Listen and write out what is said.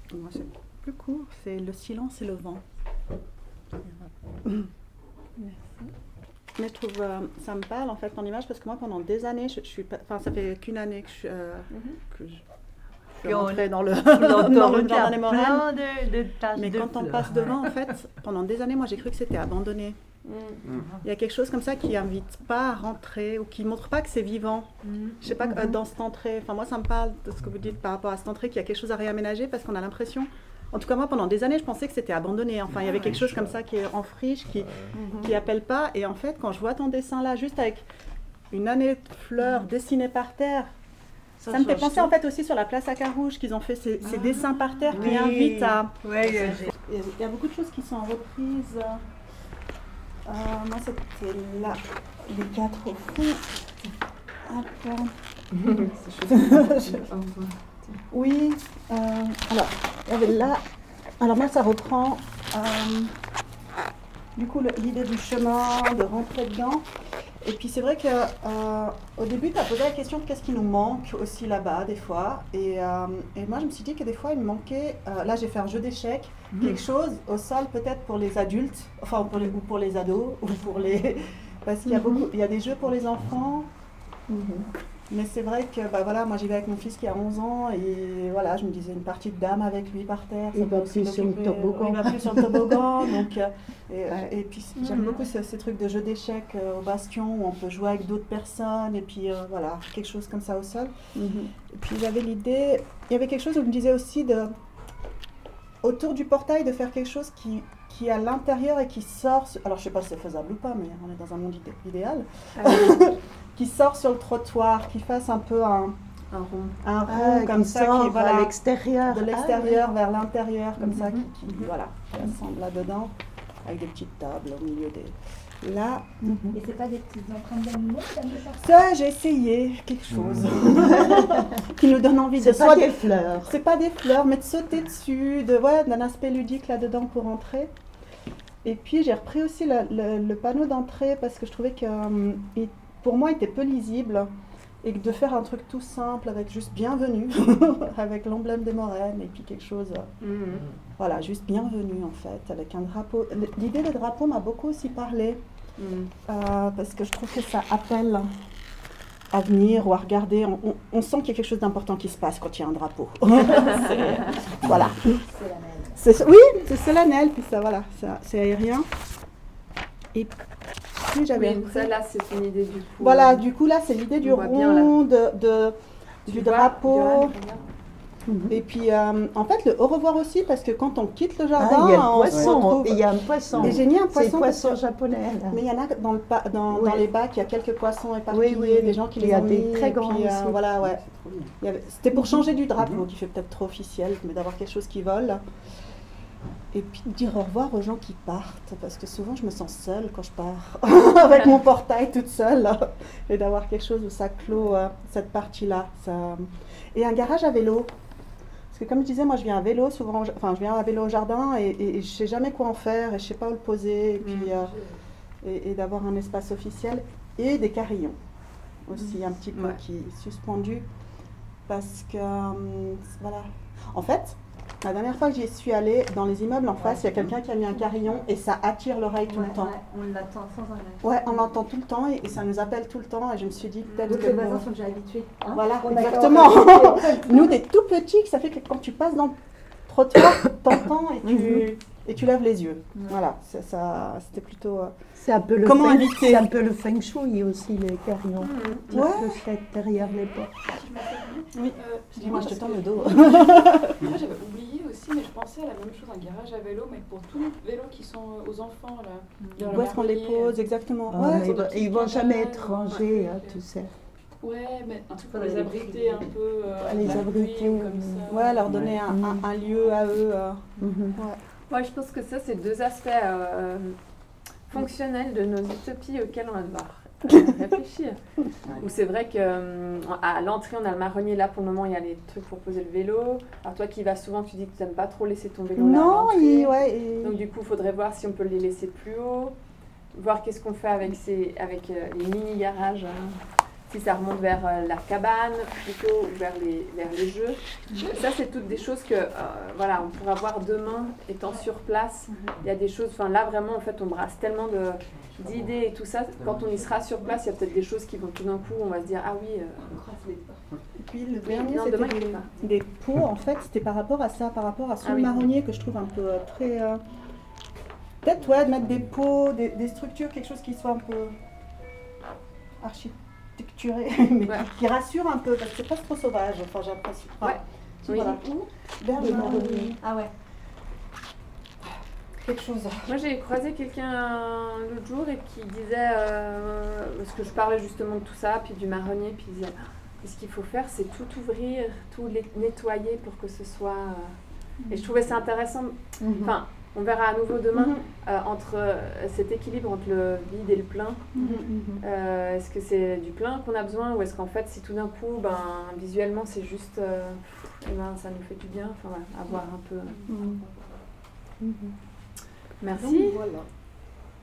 Moi, c'est plus court, c'est le silence et le vent. Merci. Mais je trouve, ça me parle en fait ton image parce que moi pendant des années, je suis pas, enfin ça fait qu'une année que je suis rentrée dans le jardin des moraines. De taches mais quand on passe devant, en fait, pendant des années, moi j'ai cru que c'était abandonné. Il y a quelque chose comme ça qui invite pas à rentrer ou qui montre pas que c'est vivant. Je sais pas, dans cette entrée, enfin moi ça me parle de ce que vous dites par rapport à cette entrée qu'il y a quelque chose à réaménager parce qu'on a l'impression, en tout cas moi pendant des années je pensais que c'était abandonné, enfin il y avait quelque chose comme ça qui est en friche, qui appelle pas, et en fait quand je vois ton dessin là juste avec une année de fleurs dessinées par terre, ça me fait penser en fait aussi sur la place à Carouge qu'ils ont fait ces dessins par terre qui invitent à... Il y a beaucoup de choses qui sont en reprise. Moi, c'était là, les 4 au fond. Attends. Oui. Alors, il y avait là. Alors, moi, ça reprend. Du coup, l'idée du chemin, de rentrer dedans. Et puis, c'est vrai qu'au début, tu as posé la question de qu'est-ce qui nous manque aussi là-bas, des fois. Et moi, je me suis dit que des fois, il me manquait. Là, j'ai fait un jeu d'échecs. Quelque chose au sol peut-être pour les adultes, enfin ou pour les ados, ou pour les... Parce qu'il y a il y a des jeux pour les enfants, mais c'est vrai que voilà, moi j'y vais avec mon fils qui a 11 ans, et voilà, je me disais une partie de dame avec lui par terre. Il va plus sur le toboggan. Il va plus sur le toboggan, donc, et puis j'aime beaucoup ces trucs de jeux d'échecs au bastion, où on peut jouer avec d'autres personnes, et puis voilà, quelque chose comme ça au sol. Et puis j'avais l'idée, il y avait quelque chose où je me disais aussi autour du portail, de faire quelque chose qui est à l'intérieur et qui sort, alors je sais pas si c'est faisable ou pas, mais on est dans un monde idéal, qui sort sur le trottoir, qui fasse un peu un rond comme ça, qui va à l'extérieur, de l'extérieur vers l'intérieur, comme ça, qui assemble là-dedans, avec des petites tables au milieu des... Là. Et c'est pas des petites empreintes d'animaux? Ça, j'ai essayé quelque chose qui nous donne envie de... C'est pas des fleurs. C'est pas des fleurs, mais de sauter dessus, d'un aspect ludique là-dedans pour entrer. Et puis j'ai repris aussi le panneau d'entrée parce que je trouvais que pour moi il était peu lisible, et que de faire un truc tout simple avec juste bienvenue, avec l'emblème des moraines et puis quelque chose, voilà, juste bienvenue en fait, avec un drapeau. L'idée des drapeaux m'a beaucoup aussi parlé, parce que je trouve que ça appelle à venir ou à regarder. On sent qu'il y a quelque chose d'important qui se passe quand il y a un drapeau. Voilà. Oui, c'est solennel, puis ça, voilà, c'est aérien. Et puis j'avais... Oui, ça là, c'est une idée du coup. Voilà, du coup là, c'est l'idée du rond, du drapeau. Et puis, en fait, le au revoir aussi, parce que quand on quitte le jardin, il y a un poisson. Il y a un poisson. Et j'ai mis un poisson. C'est le poisson japonais. Là. Mais il y en a dans les bacs, il y a quelques poissons éparpillés, des gens qui les ont mis. Il y a des très grands. Voilà, ouais. C'était pour changer du drapeau, qui fait peut-être trop officiel, mais d'avoir quelque chose qui vole. Et puis de dire au revoir aux gens qui partent, parce que souvent je me sens seule quand je pars, avec mon portail toute seule, et d'avoir quelque chose où ça clôt cette partie-là. Et un garage à vélo. Parce que comme je disais, moi je viens à vélo souvent, je viens à vélo au jardin et je sais jamais quoi en faire et je sais pas où le poser, et puis et d'avoir un espace officiel et des carillons aussi un petit peu qui est suspendu, parce que voilà. En fait, la dernière fois que j'y suis allée, dans les immeubles en face, il y a quelqu'un qui a mis un carillon et ça attire l'oreille tout le temps. On l'attend sans arrêt. Ouais, on l'entend tout le temps et ça nous appelle tout le temps, et je me suis dit peut-être que... les voisins sont déjà habitués. Hein, voilà, exactement. Nous, des tout petits, ça fait que quand tu passes dans le trottoir, t'entends et tu lèves les yeux. Voilà, c'était plutôt... C'est un peu le comment inviter. C'est un peu le feng shui aussi, les carillons. Peut-être derrière les portes. Oui, dis-moi, je te tends le dos. Moi, j'avais oublié aussi, mais je pensais à la même chose, un garage à vélo, mais pour tous les vélos qui sont aux enfants, là. Où est-ce qu'on les pose, exactement. Ils vont jamais être rangés, tu sais. Ouais, mais un truc pour les abriter un peu. Les abriter comme ça. Ouais, leur donner un lieu à eux. Moi, je pense que ça, c'est deux aspects fonctionnels de nos utopies auxquels on va devoir réfléchir. Où c'est vrai qu'à l'entrée, on a le marronnier. Là, pour le moment, il y a les trucs pour poser le vélo. Alors toi qui vas souvent, tu dis que tu n'aimes pas trop laisser ton vélo là. Non, donc du coup, il faudrait voir si on peut les laisser plus haut. Voir qu'est-ce qu'on fait avec les mini-garages. si ça remonte vers la cabane plutôt ou vers les jeux. Ça, c'est toutes des choses que voilà, on pourra voir demain étant sur place. Il y a des choses, enfin là vraiment en fait on brasse tellement d'idées et tout ça. Quand on y sera sur place, il y a peut-être des choses qui vont tout d'un coup, on va se dire ah oui. Et puis le dernier, c'était des pots en fait, c'était par rapport à ça, par rapport à ce marronnier que je trouve un peu très. Peut-être de mettre des pots, des structures, quelque chose qui soit un peu architecturé, mais qui rassure un peu, parce que c'est pas trop sauvage, enfin j'ai l'impression. Voilà. Vers le marronnier. Ah ouais. Quelque chose. Moi j'ai croisé quelqu'un l'autre jour et qui disait, parce que je parlais justement de tout ça, puis du marronnier, puis il disait, ce qu'il faut faire c'est tout ouvrir, tout nettoyer pour que ce soit... Et je trouvais ça intéressant, enfin on verra à nouveau demain, entre cet équilibre entre le vide et le plein. Est-ce que c'est du plein qu'on a besoin ou est-ce qu'en fait si tout d'un coup, visuellement c'est juste, ça nous fait du bien, enfin voilà, à voir un peu. Merci. Donc, voilà.